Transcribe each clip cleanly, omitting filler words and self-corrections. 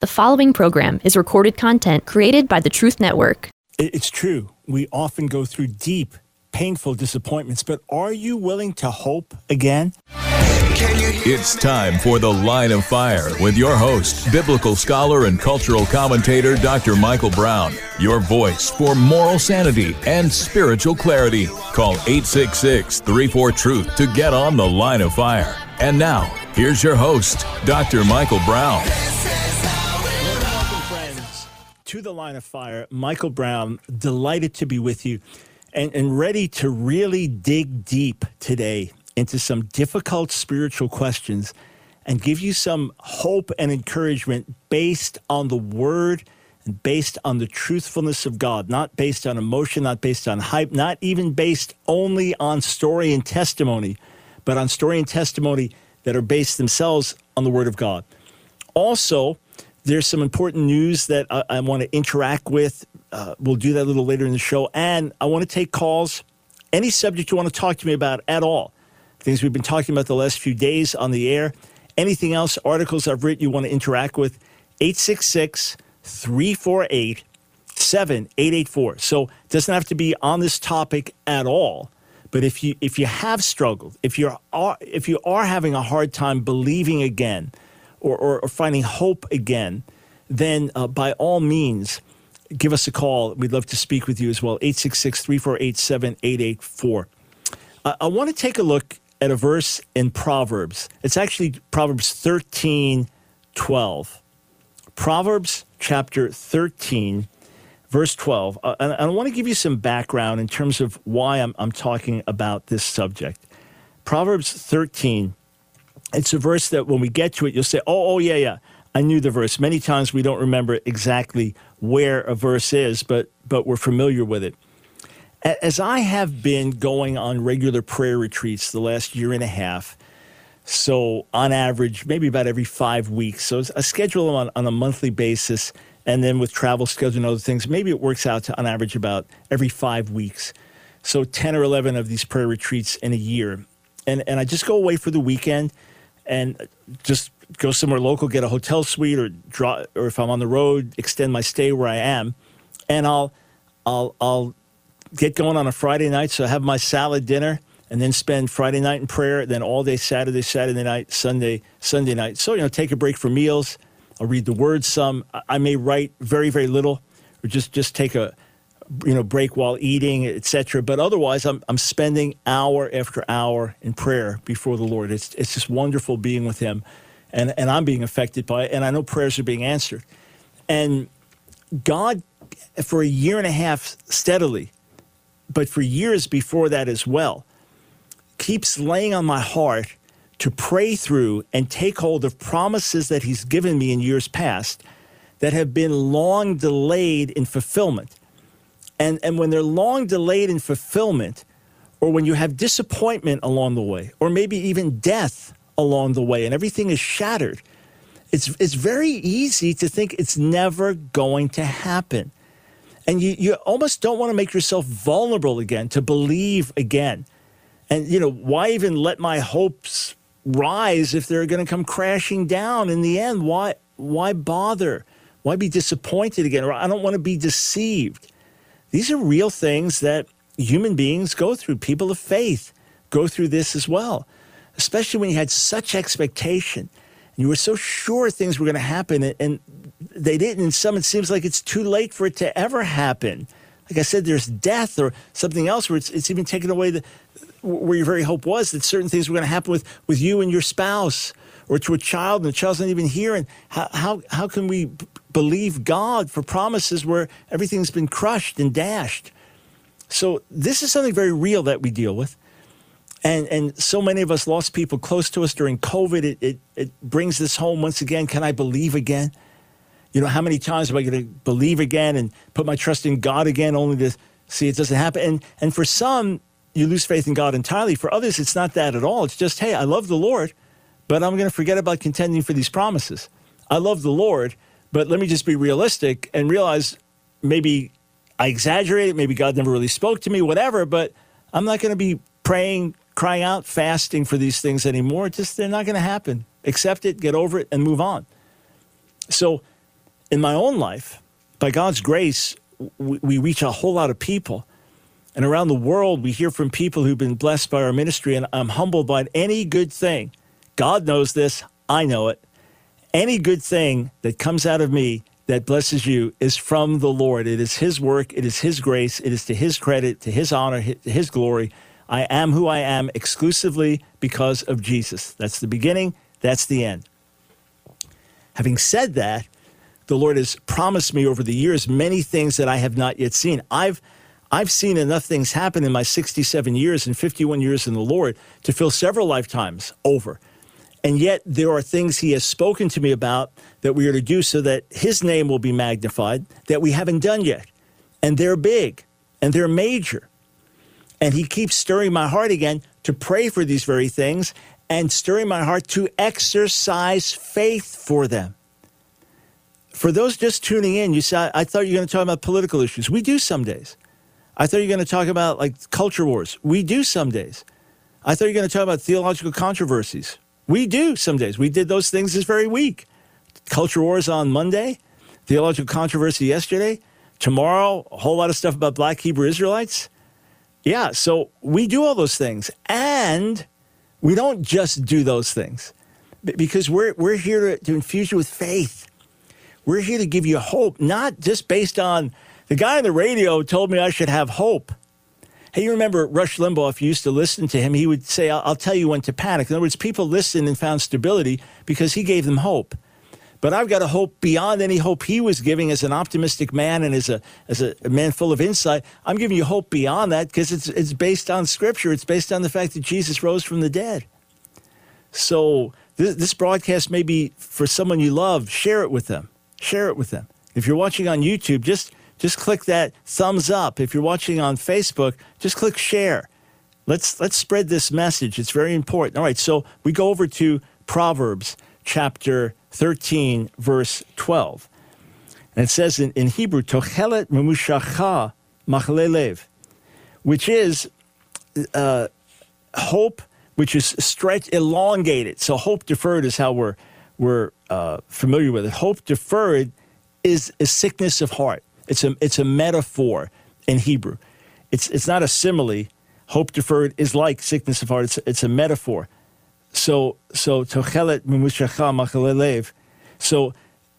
The following program is recorded content created by the Truth Network. It's true. We often go through deep, painful disappointments, but are you willing to hope again? It's time for The Line of Fire with your host, biblical scholar and cultural commentator, Dr. Michael Brown. Your voice for moral sanity and spiritual clarity. Call 866-34-TRUTH to get on The Line of Fire. And now, here's your host, Dr. Michael Brown. Welcome, friends, to The Line of Fire. Michael Brown, delighted to be with you and ready to really dig deep today into some difficult spiritual questions and give you some hope and encouragement based on the Word and based on the truthfulness of God, not based on emotion, not based on hype, not even based only on story and testimony, but on story and testimony that are based themselves on the Word of God. Also, there's some important news that I want to interact with. We'll do that a little later in the show. And I want to take calls, any subject you want to talk to me about at all. Things we've been talking about the last few days on the air. Anything else, articles I've written you want to interact with, 866-348-7884. So it doesn't have to be on this topic at all. But if you have struggled, if you are having a hard time believing again or finding hope again, then by all means, give us a call. We'd love to speak with you as well, 866-348-7884. I want to take a look at a verse in Proverbs. It's actually Proverbs 13:12. Proverbs chapter 13, verse 12. And I want to give you some background in terms of why I'm talking about this subject. Proverbs 13, it's a verse that when we get to it, you'll say, oh, yeah, I knew the verse. Many times we don't remember exactly where a verse is, but we're familiar with it. As I have been going on regular prayer retreats the last year and a half, so on average, maybe about every 5 weeks. So I schedule them on a monthly basis, and then with travel schedule and other things, maybe it works out to on average about every 5 weeks. So 10 or 11 of these prayer retreats in a year. And I just go away for the weekend and just go somewhere local, get a hotel suite, or if I'm on the road, extend my stay where I am. And I'll get going on a Friday night, so I have my salad dinner, and then spend Friday night in prayer, then all day Saturday night, Sunday night. So, take a break for meals. I'll read the Word some. I may write very, very little, or just take a break while eating, etc. But otherwise, I'm spending hour after hour in prayer before the Lord. It's just wonderful being with Him, and I'm being affected by it, and I know prayers are being answered. And God, for a year and a half steadily, but for years before that as well, keeps laying on my heart to pray through and take hold of promises that He's given me in years past that have been long delayed in fulfillment. And when they're long delayed in fulfillment, or when you have disappointment along the way, or maybe even death along the way, and everything is shattered, it's very easy to think it's never going to happen. And you almost don't want to make yourself vulnerable again, to believe again. And, why even let my hopes rise if they're going to come crashing down in the end? Why bother? Why be disappointed again? Or I don't want to be deceived. These are real things that human beings go through. People of faith go through this as well, especially when you had such expectation. You were so sure things were going to happen, and they didn't. And some, it seems like it's too late for it to ever happen. Like I said, there's death or something else where it's even taken away where your very hope was that certain things were going to happen with you and your spouse, or to a child, and the child's not even here. And how can we believe God for promises where everything's been crushed and dashed? So this is something very real that we deal with. And so many of us lost people close to us during COVID. It brings this home once again. Can I believe again? How many times am I going to believe again and put my trust in God again only to see it doesn't happen? And for some, you lose faith in God entirely. For others, it's not that at all. It's just, hey, I love the Lord, but I'm going to forget about contending for these promises. I love the Lord, but let me just be realistic and realize maybe I exaggerated. Maybe God never really spoke to me, whatever, but I'm not going to be praying, crying out, fasting for these things anymore. They're not going to happen. Accept it, get over it, and move on. So in my own life, by God's grace, we reach a whole lot of people. And around the world, we hear from people who've been blessed by our ministry, and I'm humbled by any good thing. God knows this. I know it. Any good thing that comes out of me that blesses you is from the Lord. It is his work. It is his grace. It is to his credit, to his honor, to his glory. I am who I am exclusively because of Jesus. That's the beginning. That's the end. Having said that, the Lord has promised me over the years many things that I have not yet seen. I've seen enough things happen in my 67 years and 51 years in the Lord to fill several lifetimes over. And yet there are things he has spoken to me about that we are to do so that his name will be magnified that we haven't done yet. And they're big and they're major. And he keeps stirring my heart again to pray for these very things and stirring my heart to exercise faith for them. For those just tuning in, you say, I thought you were going to talk about political issues. We do some days. I thought you were going to talk about like culture wars. We do some days. I thought you were going to talk about theological controversies. We do some days. We did those things this very week. Culture wars on Monday, theological controversy yesterday. Tomorrow, a whole lot of stuff about Black Hebrew Israelites. Yeah, so we do all those things. And we don't just do those things because we're here to infuse you with faith. We're here to give you hope, not just based on the guy on the radio told me I should have hope. Hey, you remember Rush Limbaugh, if you used to listen to him, he would say, I'll tell you when to panic. In other words, people listened and found stability because he gave them hope. But I've got a hope beyond any hope he was giving as an optimistic man and as a man full of insight. I'm giving you hope beyond that because it's based on Scripture. It's based on the fact that Jesus rose from the dead. So this broadcast may be for someone you love. Share it with them. Share it with them. If you're watching on YouTube, just click that thumbs up. If you're watching on Facebook, just click share. Let's spread this message. It's very important. All right, so we go over to Proverbs chapter 13, verse 12. And it says in Hebrew, Tochelet memushacha machle lev, which is hope, which is stretched, elongated. So hope deferred is how we're familiar with it. Hope deferred is a sickness of heart. It's a metaphor in Hebrew. It's not a simile. Hope deferred is like sickness of heart. It's a metaphor. So tochelet memushacha machle lev. So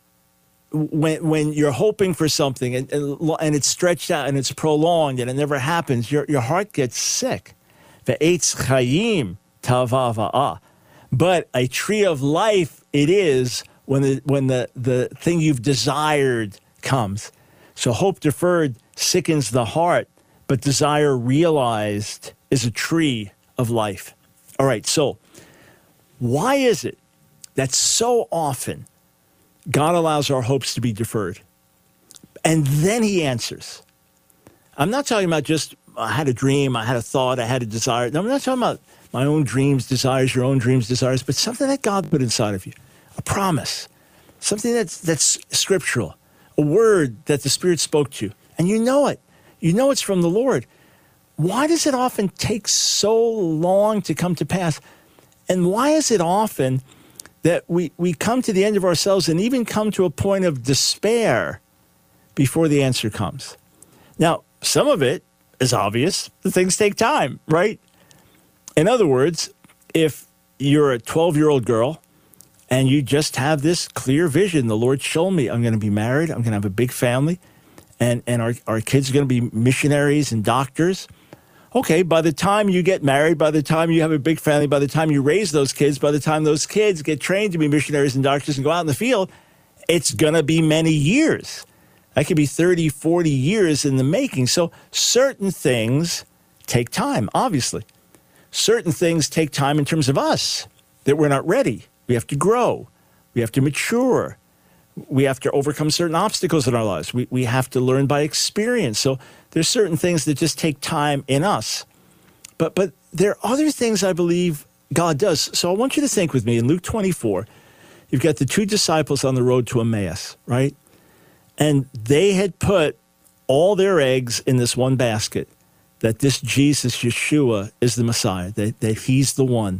when you're hoping for something and it's stretched out and it's prolonged and it never happens, your heart gets sick. Ve'etz chayim tavava'ah. But a tree of life it is when the thing you've desired comes. So hope deferred sickens the heart, but desire realized is a tree of life. All right, so why is it that so often God allows our hopes to be deferred? And then he answers. I'm not talking about just, I had a dream, I had a thought, I had a desire. No, I'm not talking about my own dreams, desires, your own dreams, desires, but something that God put inside of you, a promise, something that's scriptural, a word that the Spirit spoke to you, and you know it. You know it's from the Lord. Why does it often take so long to come to pass? And why is it often that we come to the end of ourselves and even come to a point of despair before the answer comes? Now, some of it is obvious. The things take time, right? In other words, if you're a 12-year-old girl and you just have this clear vision, the Lord showed me I'm going to be married, I'm going to have a big family, and our kids are going to be missionaries and doctors. Okay, by the time you get married, by the time you have a big family, by the time you raise those kids, by the time those kids get trained to be missionaries and doctors and go out in the field, it's going to be many years. That could be 30, 40 years in the making. So certain things take time, obviously. Certain things take time in terms of us, that we're not ready. We have to grow. We have to mature. We have to overcome certain obstacles in our lives. We have to learn by experience. So there's certain things that just take time in us. But there are other things I believe God does. So I want you to think with me. In Luke 24, you've got the two disciples on the road to Emmaus, right? And they had put all their eggs in this one basket, that this Jesus, Yeshua, is the Messiah, that he's the one.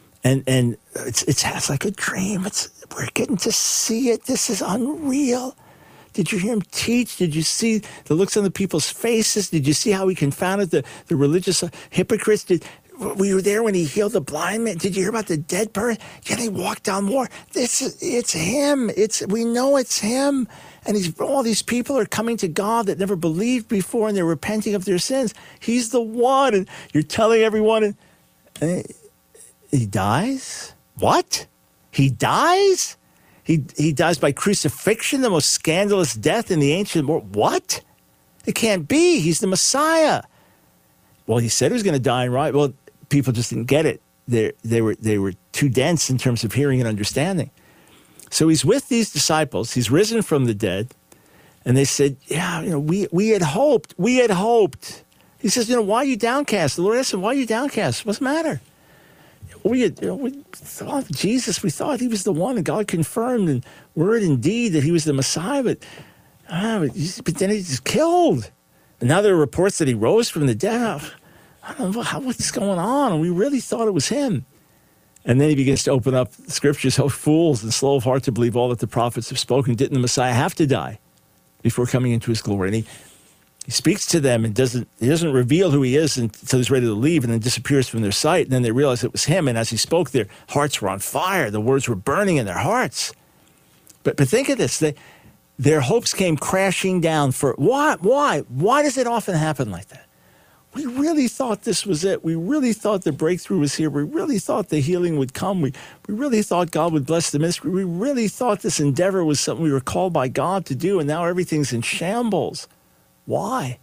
And it's like a dream. We're getting to see it. This is unreal. Did you hear him teach? Did you see the looks on the people's faces? Did you see how he confounded the religious hypocrites? We were there when he healed the blind man. Did you hear about the dead person? Yeah, he walked on water. It's him. We know it's him. And all these people are coming to God that never believed before, and they're repenting of their sins. He's the one. And you're telling everyone, and he dies? What? He dies? He dies by crucifixion, the most scandalous death in the ancient world. What? It can't be. He's the Messiah. Well, he said he was going to die and rise. Well, people just didn't get it. They were too dense in terms of hearing and understanding. So he's with these disciples. He's risen from the dead. And they said, yeah, we had hoped. We had hoped. He says, why are you downcast? The Lord asked him, why are you downcast? What's the matter? We thought Jesus, we thought he was the one, and God confirmed in word and deed that he was the Messiah, but then he's killed. And now there are reports that he rose from the dead. I don't know what's going on, and we really thought it was him. And then he begins to open up the scriptures. Oh, fools and slow of heart to believe all that the prophets have spoken. Didn't the Messiah have to die before coming into his glory? And he speaks to them and he doesn't reveal who he is until he's ready to leave, and then disappears from their sight. And then they realize it was him. And as he spoke, their hearts were on fire. The words were burning in their hearts. But think of this. Their hopes came crashing down. For why? Why does it often happen like that? We really thought this was it. We really thought the breakthrough was here. We really thought the healing would come. We really thought God would bless the ministry. We really thought this endeavor was something we were called by God to do, and now everything's in shambles. Why?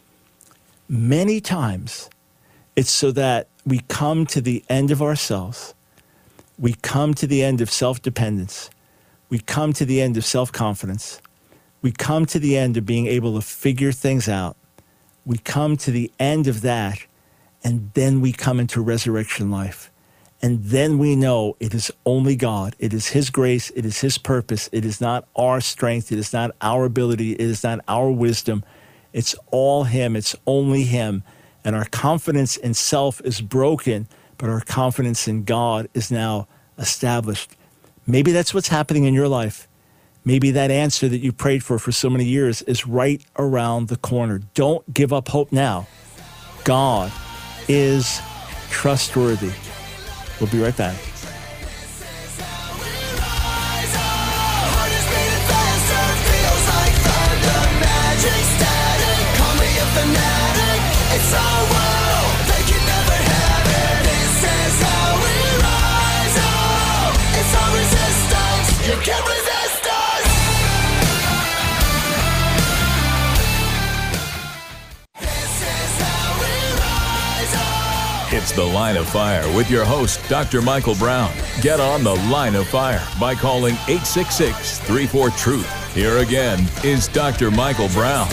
Many times, it's so that we come to the end of ourselves. We come to the end of self-dependence. We come to the end of self-confidence. We come to the end of being able to figure things out. We come to the end of that, and then we come into resurrection life. And then we know it is only God. It is his grace. It is his purpose. It is not our strength. It is not our ability. It is not our wisdom. It's all him. It's only him. And our confidence in self is broken, but our confidence in God is now established. Maybe that's what's happening in your life. Maybe that answer that you prayed for so many years is right around the corner. Don't give up hope now. God is trustworthy. We'll be right back. It's The Line of Fire with your host, Dr. Michael Brown. Get on The Line of Fire by calling 866-34-TRUTH. Here again is Dr. Michael Brown.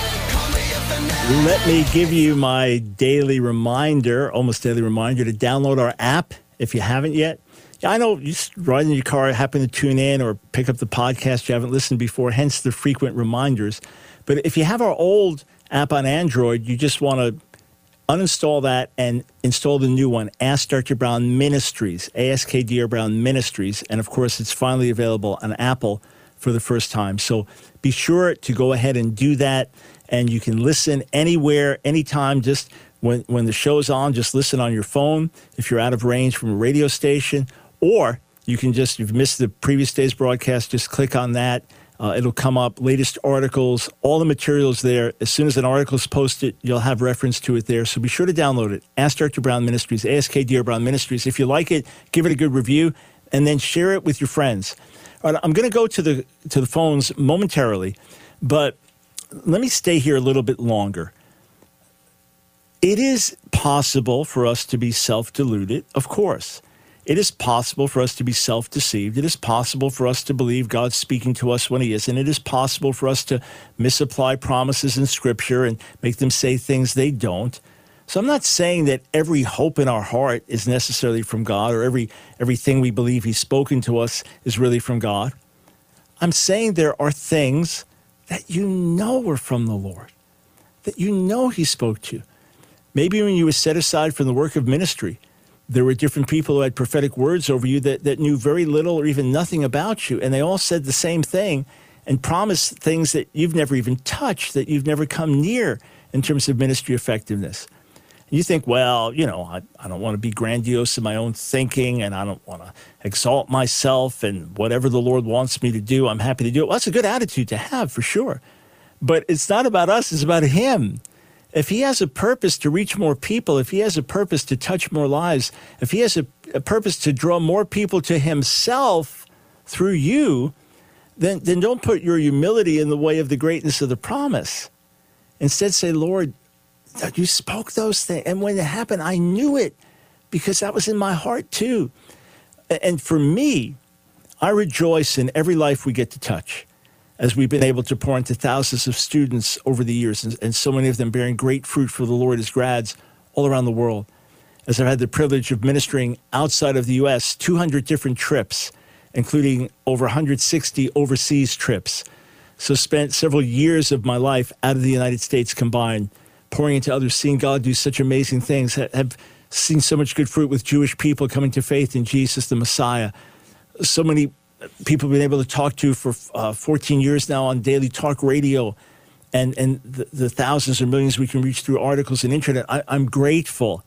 Let me give you my daily reminder, almost daily reminder, to download our app if you haven't yet. I know you just ride in your car, happen to tune in or pick up the podcast you haven't listened before, hence the frequent reminders. But if you have our old app on Android, you just want to uninstall that and install the new one, Ask Dr. Brown Ministries, ASKDR Brown Ministries. And, of course, it's finally available on Apple for the first time. So be sure to go ahead and do that. And you can listen anywhere, anytime, just when the show's on, just listen on your phone if you're out of range from a radio station. Or you can just, if you've missed the previous day's broadcast, just click on that. It'll come up, latest articles, all the materials there. As soon as an article is posted, you'll have reference to it there. So be sure to download it. Ask Dr. Brown Ministries, ASKDR Brown Ministries. If you like it, give it a good review, and then share it with your friends. All right, I'm going to go to the phones momentarily, but let me stay here a little bit longer. It is possible for us to be self-deluded, of course. It is possible for us to be self-deceived. It is possible for us to believe God's speaking to us when he isn't. It is possible for us to misapply promises in Scripture and make them say things they don't. So I'm not saying that every hope in our heart is necessarily from God, or everything we believe he's spoken to us is really from God. I'm saying there are things that you know are from the Lord, that you know he spoke to you. Maybe when you were set aside from the work of ministry, there were different people who had prophetic words over you that knew very little or even nothing about you, and they all said the same thing, and promise things that you've never even touched, that you've never come near in terms of ministry effectiveness. You think, well, I don't want to be grandiose in my own thinking, and I don't want to exalt myself, and whatever the Lord wants me to do, I'm happy to do it. Well, that's a good attitude to have, for sure. But it's not about us, it's about him. If he has a purpose to reach more people, if he has a purpose to touch more lives, if he has a purpose to draw more people to himself through you, then don't put your humility in the way of the greatness of the promise. Instead, say, Lord, you spoke those things. And when it happened, I knew it because that was in my heart too. And for me, I rejoice in every life we get to touch, as we've been able to pour into thousands of students over the years, and so many of them bearing great fruit for the Lord as grads all around the world. As I've had the privilege of ministering outside of the U.S., 200 different trips, including over 160 overseas trips. So spent several years of my life out of the United States combined, pouring into others, seeing God do such amazing things, have seen so much good fruit with Jewish people coming to faith in Jesus, the Messiah. So many people have been able to talk to for 14 years now on daily talk radio, and the thousands or millions we can reach through articles and internet. I'm grateful.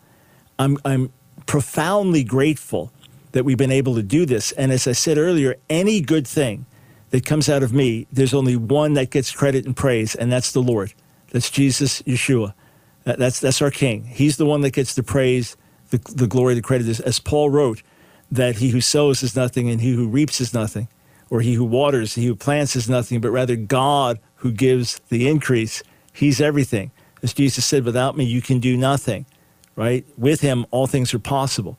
I'm profoundly grateful that we've been able to do this. And as I said earlier, any good thing that comes out of me, there's only one that gets credit and praise, and that's the Lord. That's Jesus, Yeshua. That's our King. He's the one that gets the praise, the glory, the credit. As Paul wrote, that he who sows is nothing and he who reaps is nothing, or he who waters, he who plants is nothing, but rather God who gives the increase. He's everything. As Jesus said, without me, you can do nothing, right? With him, all things are possible.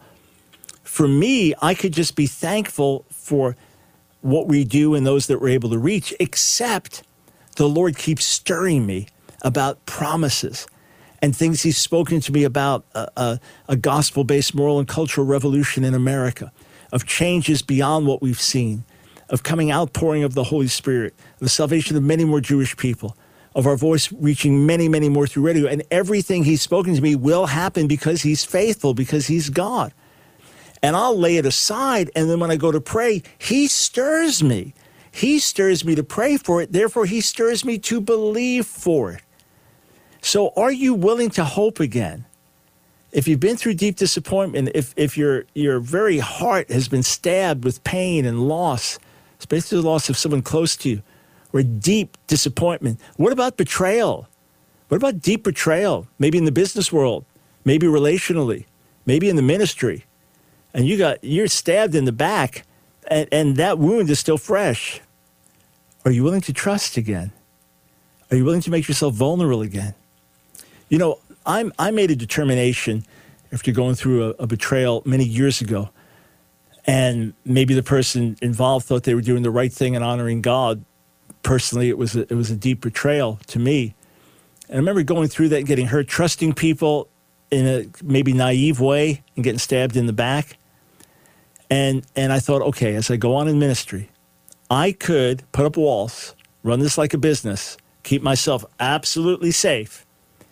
For me, I could just be thankful for what we do and those that we're able to reach, except the Lord keeps stirring me about promises and things he's spoken to me about a gospel-based moral and cultural revolution in America, of changes beyond what we've seen, of coming outpouring of the Holy Spirit, of the salvation of many more Jewish people, of our voice reaching many, many more through radio. And everything he's spoken to me will happen because he's faithful, because he's God. And I'll lay it aside, and then when I go to pray, he stirs me. He stirs me to pray for it. Therefore, he stirs me to believe for it. So are you willing to hope again? If you've been through deep disappointment, if your very heart has been stabbed with pain and loss, especially the loss of someone close to you, or deep disappointment, what about betrayal? What about deep betrayal? Maybe in the business world, maybe relationally, maybe in the ministry, and you're stabbed in the back, and that wound is still fresh. Are you willing to trust again? Are you willing to make yourself vulnerable again? You know, I made a determination after going through a betrayal many years ago, and maybe the person involved thought they were doing the right thing and honoring God. Personally, it was a deep betrayal to me. And I remember going through that and getting hurt, trusting people in a maybe naive way and getting stabbed in the back. And I thought, okay, as I go on in ministry, I could put up walls, run this like a business, keep myself absolutely safe,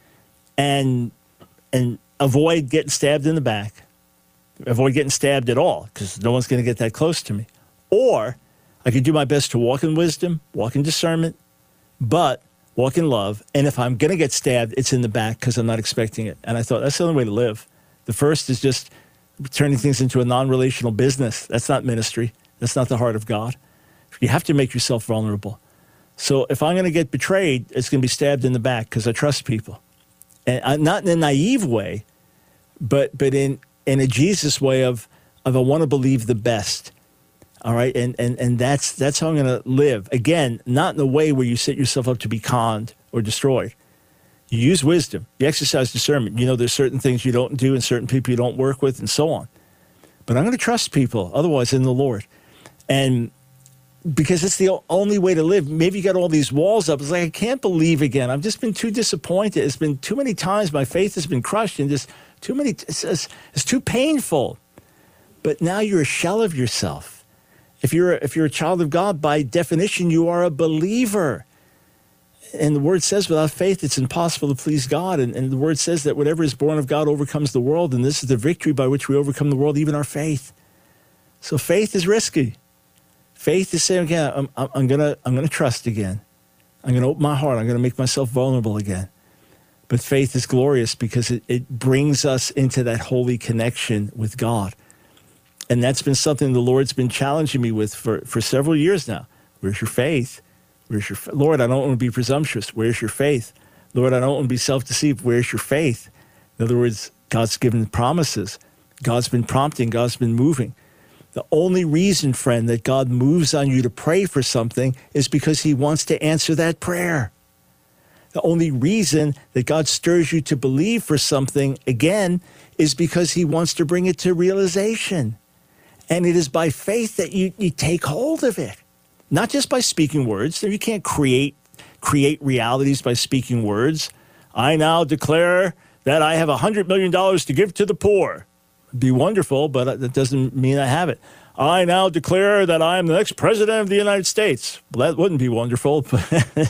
and avoid getting stabbed in the back, avoid getting stabbed at all, because no one's going to get that close to me. Or I could do my best to walk in wisdom, walk in discernment, but walk in love. And if I'm going to get stabbed, it's in the back because I'm not expecting it. And I thought that's the only way to live. The first is just turning things into a non-relational business. That's not ministry. That's not the heart of God. You have to make yourself vulnerable. So if I'm going to get betrayed, it's going to be stabbed in the back because I trust people. And not in a naive way, but in a Jesus way of I want to believe the best. All right, and that's how I'm going to live. Again, not in a way where you set yourself up to be conned or destroyed. You use wisdom. You exercise discernment. You know there's certain things you don't do and certain people you don't work with and so on. But I'm going to trust people otherwise in the Lord. And because it's the only way to live. Maybe you got all these walls up. It's like, I can't believe again. I've just been too disappointed. It's been too many times my faith has been crushed and just too many, it's too painful. But now you're a shell of yourself. If you're a child of God, by definition, you are a believer. And the word says without faith, it's impossible to please God. And the word says that whatever is born of God overcomes the world. And this is the victory by which we overcome the world, even our faith. So faith is risky. Faith is saying, "Okay, I'm gonna trust again. I'm gonna open my heart. I'm gonna make myself vulnerable again." But faith is glorious because it brings us into that holy connection with God. And that's been something the Lord's been challenging me with for several years now. Where's your faith? Lord, I don't want to be presumptuous. Where's your faith? Lord, I don't want to be self-deceived. Where's your faith? In other words, God's given promises. God's been prompting. God's been moving. The only reason, friend, that God moves on you to pray for something is because he wants to answer that prayer. The only reason that God stirs you to believe for something, again, is because he wants to bring it to realization. And it is by faith that you take hold of it. Not just by speaking words. You can't create realities by speaking words. I now declare that I have $100 million to give to the poor. It'd be wonderful, but that doesn't mean I have it. I now declare that I am the next president of the United States. Well, that wouldn't be wonderful, but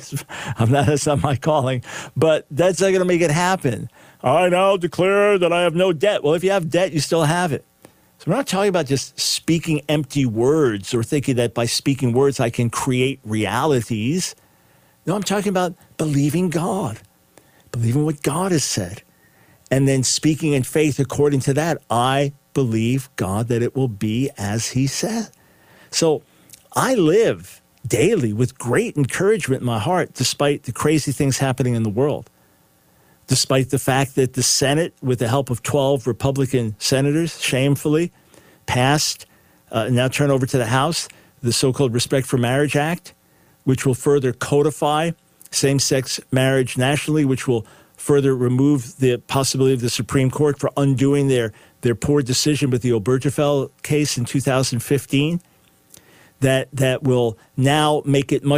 that's not my calling. But that's not going to make it happen. I now declare that I have no debt. Well, if you have debt, you still have it. So we're not talking about just speaking empty words or thinking that by speaking words I can create realities. No, I'm talking about believing God, believing what God has said, and then speaking in faith according to that. I believe God that it will be as he said. So I live daily with great encouragement in my heart, despite the crazy things happening in the world, despite the fact that the Senate, with the help of 12 Republican senators, shamefully passed, now turn over to the House, the so-called Respect for Marriage Act, which will further codify same-sex marriage nationally, which will further remove the possibility of the Supreme Court for undoing their poor decision with the Obergefell case in 2015, that will now make it much